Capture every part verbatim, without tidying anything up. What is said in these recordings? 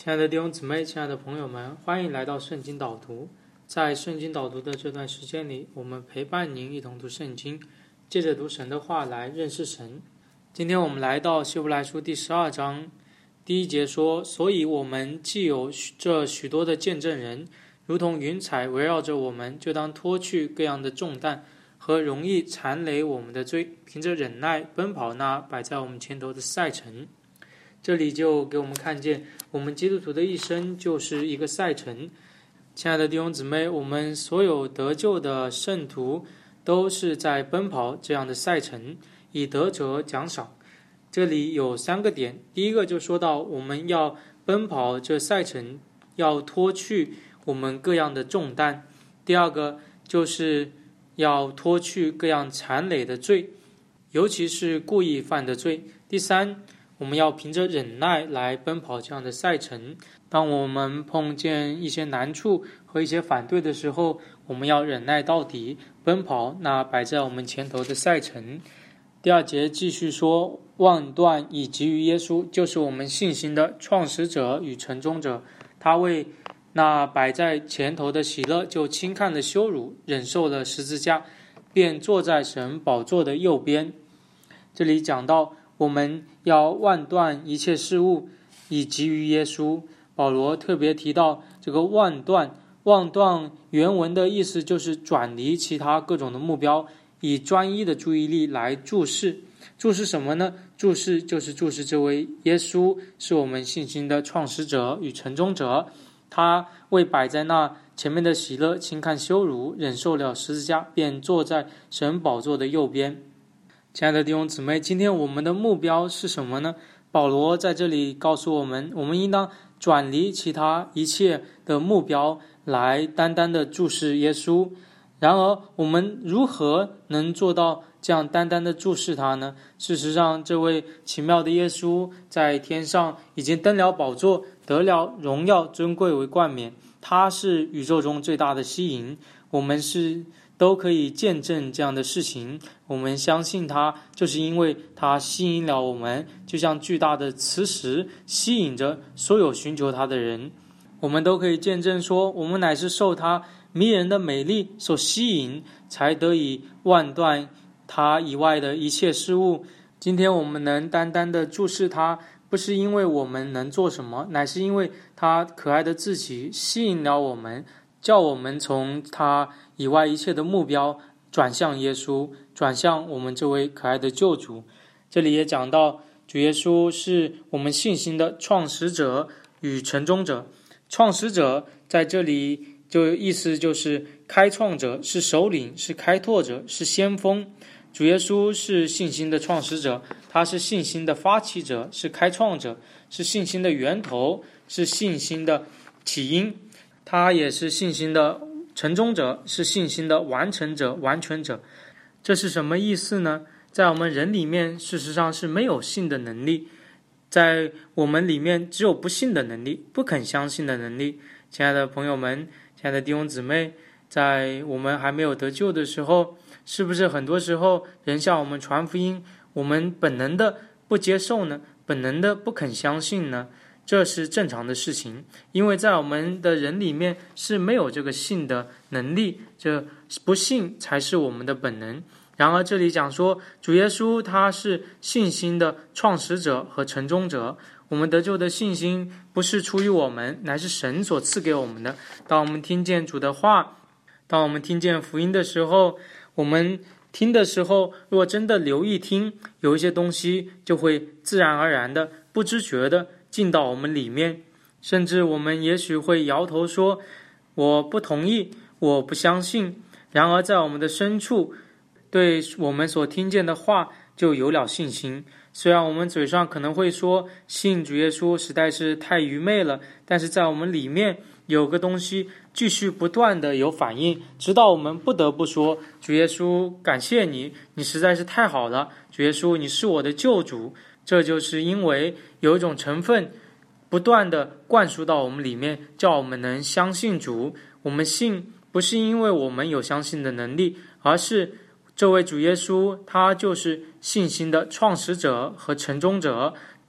亲爱的弟兄姊妹，亲爱的朋友们，欢迎来到圣经导读。在圣经导读的这段时间里，我们陪伴您一同读圣经，借着读神的话来认识神。今天我们来到希伯来书第十二章第一节说，所以我们既有这许多的见证人，如同云彩围绕着我们，就当脱去各样的重担和容易缠累我们的罪，凭着忍耐奔跑那摆在我们前头的赛程。这里就给我们看见，我们基督徒的一生就是一个赛程。亲爱的弟兄姊妹，我们所有得救的圣徒都是在奔跑这样的赛程，以得着奖赏。这里有三个点，第一个就说到我们要奔跑这赛程，要脱去我们各样的重担；第二个就是要脱去各样缠累的罪，尤其是故意犯的罪；第三，我们要凭着忍耐来奔跑这样的赛程。当我们碰见一些难处和一些反对的时候，我们要忍耐到底，奔跑那摆在我们前头的赛程。第二节继续说，望断以及于耶稣，就是我们信心的创始者与成终者。他为那摆在前头的喜乐，就轻看了羞辱，忍受了十字架，便坐在神宝座的右边。这里讲到我们要望断一切事物，以及于耶稣。保罗特别提到这个望断，望断原文的意思就是转离其他各种的目标，以专一的注意力来注视。注视什么呢？注视就是注视这位耶稣，是我们信心的创始者与成终者。他为摆在那前面的喜乐，轻看羞辱，忍受了十字架，便坐在神宝座的右边。亲爱的弟兄姊妹，今天我们的目标是什么呢？保罗在这里告诉我们，我们应当转离其他一切的目标，来单单的注视耶稣。然而我们如何能做到这样单单的注视他呢？事实上，这位奇妙的耶稣在天上已经登了宝座，得了荣耀尊贵为冠冕，他是宇宙中最大的吸引。我们是都可以见证这样的事情，我们相信他，就是因为他吸引了我们，就像巨大的磁石吸引着所有寻求他的人。我们都可以见证说，我们乃是受他迷人的美丽所吸引，才得以望断他以外的一切事物。今天我们能单单的注视他，不是因为我们能做什么，乃是因为他可爱的自己吸引了我们，叫我们从他以外一切的目标转向耶稣，转向我们这位可爱的救主。这里也讲到，主耶稣是我们信心的创始者与成终者。创始者在这里就意思就是开创者，是首领，是开拓者，是先锋。主耶稣是信心的创始者，他是信心的发起者，是开创者，是信心的源头，是信心的起因。他也是信心的成终者，是信心的完成者、完全者。这是什么意思呢？在我们人里面，事实上是没有信的能力，在我们里面只有不信的能力，不肯相信的能力。亲爱的朋友们，亲爱的弟兄姊妹，在我们还没有得救的时候，是不是很多时候人向我们传福音，我们本能的不接受呢？本能的不肯相信呢？这是正常的事情，因为在我们的人里面是没有这个信的能力，这不信才是我们的本能。然而这里讲说，主耶稣他是信心的创始者和成终者。我们得救的信心不是出于我们，乃是神所赐给我们的。当我们听见主的话，当我们听见福音的时候，我们听的时候，若真的留意听，有一些东西就会自然而然的、不知觉的进到我们里面，甚至我们也许会摇头说，我不同意，我不相信。然而在我们的深处，对我们所听见的话就有了信心。虽然我们嘴上可能会说信主耶稣实在是太愚昧了，但是在我们里面有个东西继续不断的有反应，直到我们不得不说，主耶稣感谢你，你实在是太好了，主耶稣你是我的救主。这就是因为有一种成分不断的灌输到我们里面，叫我们能相信主。我们信不是因为我们有相信的能力，而是这位主耶稣他就是信心的创始者和成终者，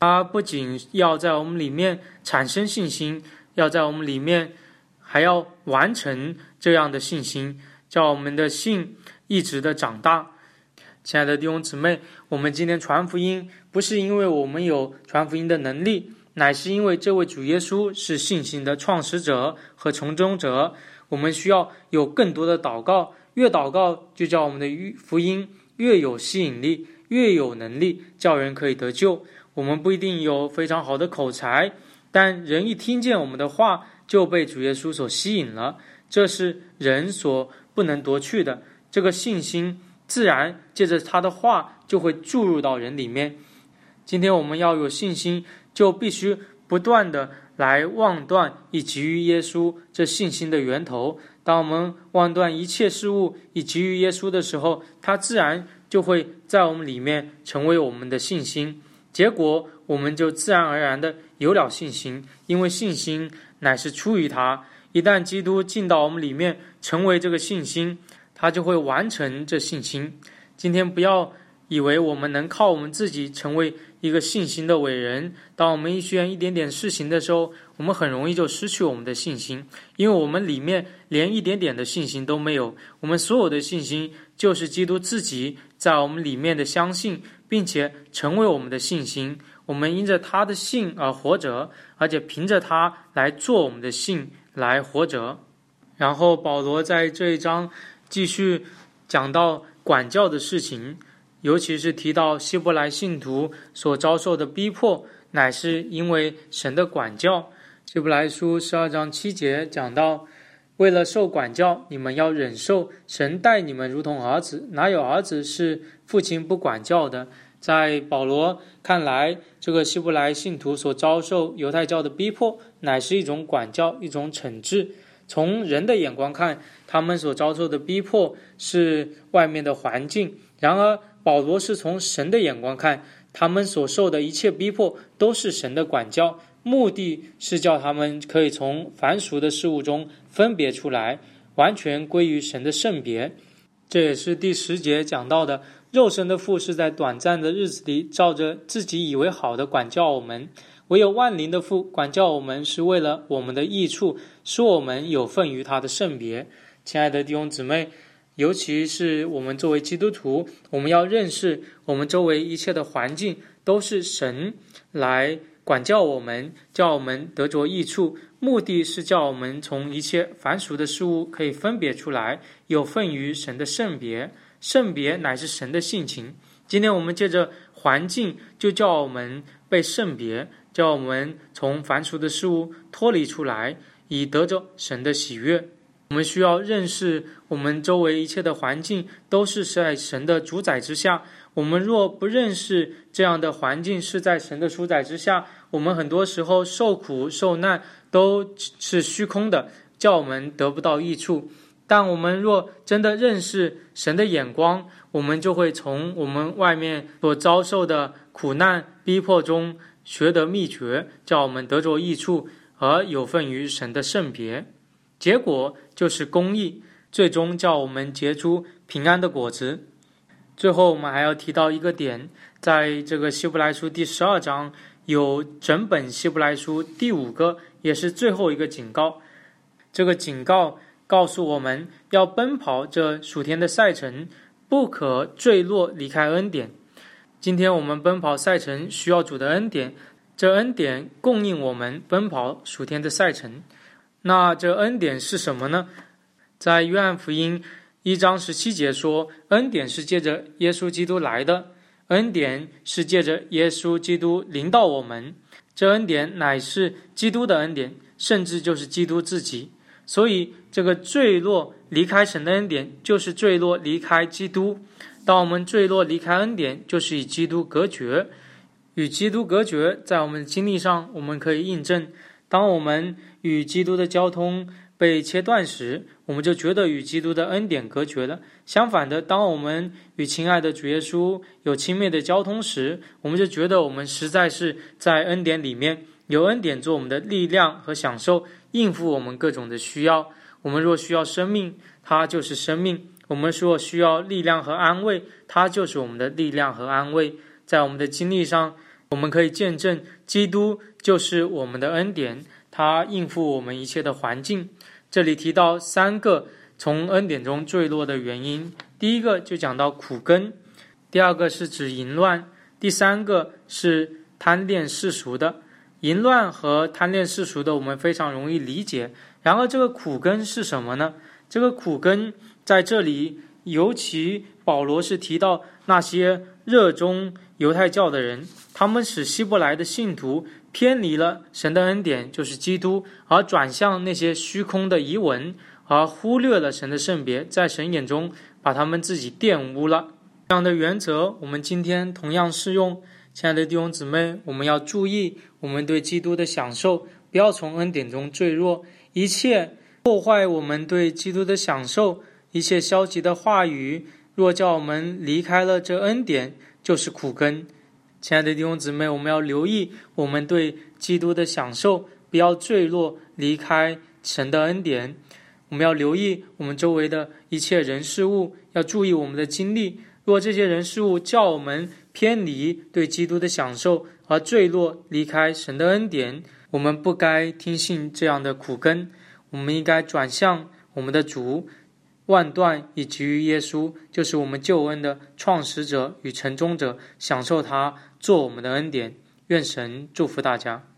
他不仅要在我们里面产生信心，要在我们里面还要完成这样的信心，叫我们的信一直的长大。亲爱的弟兄姊妹，我们今天传福音不是因为我们有传福音的能力，乃是因为这位主耶稣是信心的创始者和从中者。我们需要有更多的祷告，越祷告就叫我们的福音越有吸引力，越有能力叫人可以得救。我们不一定有非常好的口才，但人一听见我们的话就被主耶稣所吸引了，这是人所不能夺去的。这个信心自然借着他的话就会注入到人里面。今天我们要有信心，就必须不断的来忘断以给予耶稣这信心的源头。当我们忘断一切事物以给予耶稣的时候，他自然就会在我们里面成为我们的信心，结果我们就自然而然的有了信心，因为信心乃是出于他。一旦基督进到我们里面成为这个信心，他就会完成这信心。今天不要以为我们能靠我们自己成为一个信心的伟人，当我们一宣一点点事情的时候，我们很容易就失去我们的信心，因为我们里面连一点点的信心都没有。我们所有的信心就是基督自己在我们里面的相信，并且成为我们的信心。我们因着他的信而活着，而且凭着他来做我们的信来活着。然后保罗在这一章继续讲到管教的事情，尤其是提到希伯来信徒所遭受的逼迫，乃是因为神的管教。希伯来书十二章七节讲到，为了受管教，你们要忍受，神待你们如同儿子，哪有儿子是父亲不管教的？在保罗看来，这个希伯来信徒所遭受犹太教的逼迫，乃是一种管教，一种惩治。从人的眼光看，他们所遭受的逼迫是外面的环境，然而保罗是从神的眼光看，他们所受的一切逼迫都是神的管教，目的是叫他们可以从凡俗的事物中分别出来，完全归于神的圣别。这也是第十节讲到的，肉身的父是在短暂的日子里照着自己以为好的管教我们，唯有万灵的父管教我们是为了我们的益处，使我们有份于他的圣别。亲爱的弟兄姊妹，尤其是我们作为基督徒，我们要认识我们周围一切的环境都是神来管教我们，叫我们得着益处，目的是叫我们从一切凡俗的事物可以分别出来，有份于神的圣别。圣别乃是神的性情。今天我们借着环境就叫我们被圣别，叫我们从凡俗的事物脱离出来，以得着神的喜悦。我们需要认识我们周围一切的环境都是在神的主宰之下，我们若不认识这样的环境是在神的主宰之下，我们很多时候受苦受难都是虚空的，叫我们得不到益处。但我们若真的认识神的眼光，我们就会从我们外面所遭受的苦难逼迫中学得秘诀，叫我们得着益处，而有份于神的圣别。结果就是公义，最终叫我们结出平安的果子。最后我们还要提到一个点，在这个希伯来书第十二章有整本希伯来书第五个也是最后一个警告。这个警告告诉我们要奔跑这属天的赛程，不可坠落离开恩典。今天我们奔跑赛程需要主的恩典，这恩典供应我们奔跑属天的赛程。那这恩典是什么呢？在约翰福音一章十七节说，恩典是借着耶稣基督来的，恩典是借着耶稣基督临到我们，这恩典乃是基督的恩典，甚至就是基督自己。所以这个坠落离开神的恩典就是坠落离开基督。当我们坠落离开恩典，就是与基督隔绝。与基督隔绝，在我们的经历上我们可以印证，当我们与基督的交通被切断时，我们就觉得与基督的恩典隔绝了。相反的，当我们与亲爱的主耶稣有亲密的交通时，我们就觉得我们实在是在恩典里面，有恩典做我们的力量和享受，应付我们各种的需要。我们若需要生命，它就是生命；我们若需要力量和安慰，它就是我们的力量和安慰。在我们的经历上， 我们可以见证基督就是我们的恩典，他应付我们一切的环境。这里提到三个从恩典中坠落的原因，第一个就讲到苦根，第二个是指淫乱，第三个是贪恋世俗的。淫乱和贪恋世俗的我们非常容易理解，然而这个苦根是什么呢？这个苦根在这里尤其保罗是提到那些热衷犹太教的人，他们使希伯来的信徒偏离了神的恩典，就是基督，而转向那些虚空的遗文，而忽略了神的圣别，在神眼中把他们自己玷污了。这样的原则我们今天同样适用。亲爱的弟兄姊妹，我们要注意我们对基督的享受，不要从恩典中坠落。一切破坏我们对基督的享受，一切消极的话语，若叫我们离开了这恩典，就是苦根。亲爱的弟兄姊妹，我们要留意我们对基督的享受，不要坠落离开神的恩典。我们要留意我们周围的一切人事物，要注意我们的经历。若这些人事物叫我们偏离对基督的享受，而坠落离开神的恩典，我们不该听信这样的苦根，我们应该转向我们的主，万段以及于耶稣，就是我们救恩的创始者与成终者，享受他做我们的恩典。愿神祝福大家。